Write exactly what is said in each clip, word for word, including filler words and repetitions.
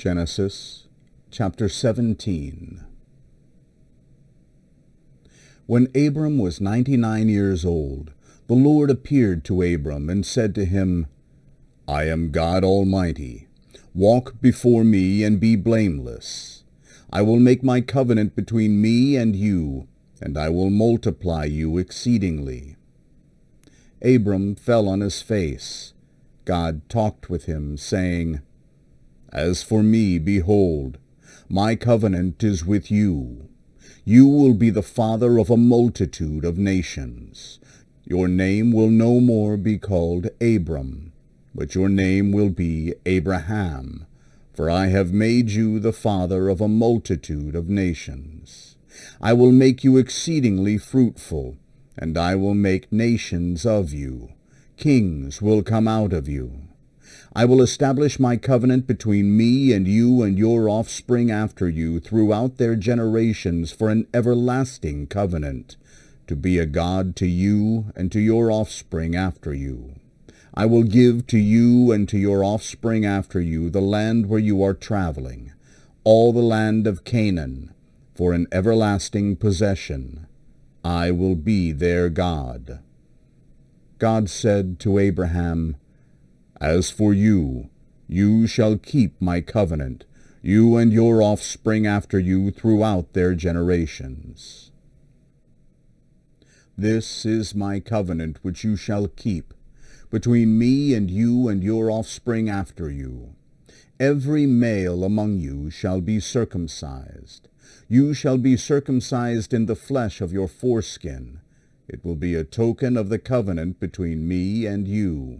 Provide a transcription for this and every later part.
Genesis chapter seventeen. When Abram was ninety-nine years old, the Lord appeared to Abram and said to him, I am God Almighty. Walk before me and be blameless. I will make my covenant between me and you, and I will multiply you exceedingly. Abram fell on his face. God talked with him, saying, As for me, behold, my covenant is with you. You will be the father of a multitude of nations. Your name will no more be called Abram, but your name will be Abraham, for I have made you the father of a multitude of nations. I will make you exceedingly fruitful, and I will make nations of you. Kings will come out of you. I will establish my covenant between me and you and your offspring after you throughout their generations for an everlasting covenant, to be a God to you and to your offspring after you. I will give to you and to your offspring after you the land where you are traveling, all the land of Canaan, for an everlasting possession. I will be their God. God said to Abraham, As for you, you shall keep my covenant, you and your offspring after you throughout their generations. This is my covenant which you shall keep, between me and you and your offspring after you. Every male among you shall be circumcised. You shall be circumcised in the flesh of your foreskin. It will be a token of the covenant between me and you.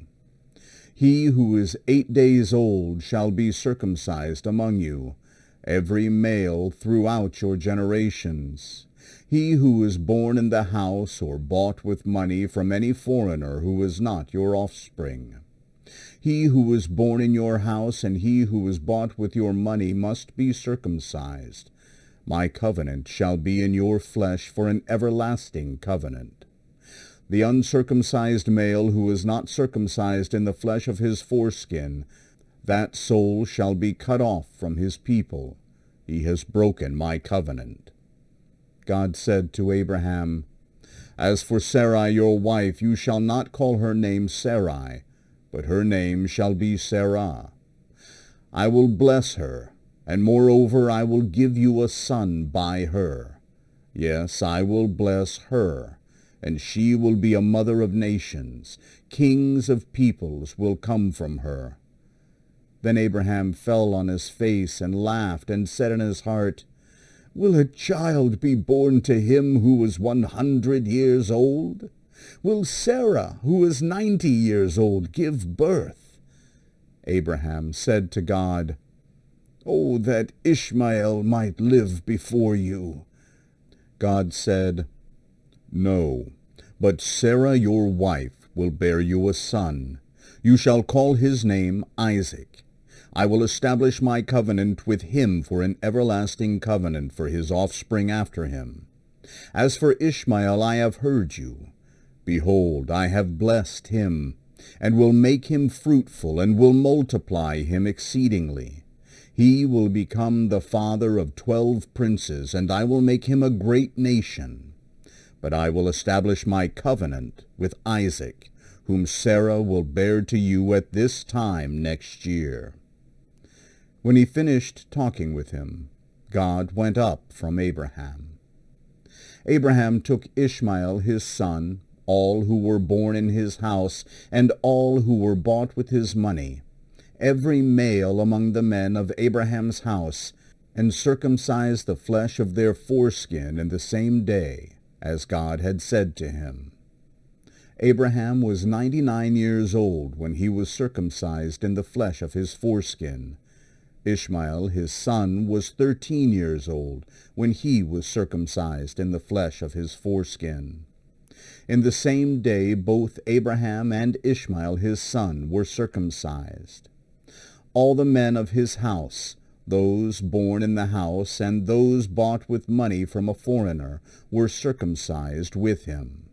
He who is eight days old shall be circumcised among you, every male throughout your generations. He who is born in the house or bought with money from any foreigner who is not your offspring. He who is born in your house and he who is bought with your money must be circumcised. My covenant shall be in your flesh for an everlasting covenant. The uncircumcised male who is not circumcised in the flesh of his foreskin, that soul shall be cut off from his people. He has broken my covenant. God said to Abraham, As for Sarai your wife, you shall not call her name Sarai, but her name shall be Sarah. I will bless her, and moreover I will give you a son by her. Yes, I will bless her, and she will be a mother of nations. Kings of peoples will come from her. Then Abraham fell on his face and laughed, and said in his heart, Will a child be born to him who is one hundred years old? Will Sarah, who is ninety years old, give birth? Abraham said to God, Oh, that Ishmael might live before you. God said, No, but Sarah your wife will bear you a son. You shall call his name Isaac. I will establish my covenant with him for an everlasting covenant for his offspring after him. As for Ishmael, I have heard you. Behold, I have blessed him, and will make him fruitful, and will multiply him exceedingly. He will become the father of twelve princes, and I will make him a great nation. But I will establish my covenant with Isaac, whom Sarah will bear to you at this time next year. When he finished talking with him, God went up from Abraham. Abraham took Ishmael his son, all who were born in his house, and all who were bought with his money, every male among the men of Abraham's house, and circumcised the flesh of their foreskin in the same day, as God had said to him. Abraham was ninety-nine years old when he was circumcised in the flesh of his foreskin. Ishmael his son was thirteen years old when he was circumcised in the flesh of his foreskin. In the same day both Abraham and Ishmael his son were circumcised. All the men of his house, those born in the house and those bought with money from a foreigner, were circumcised with him.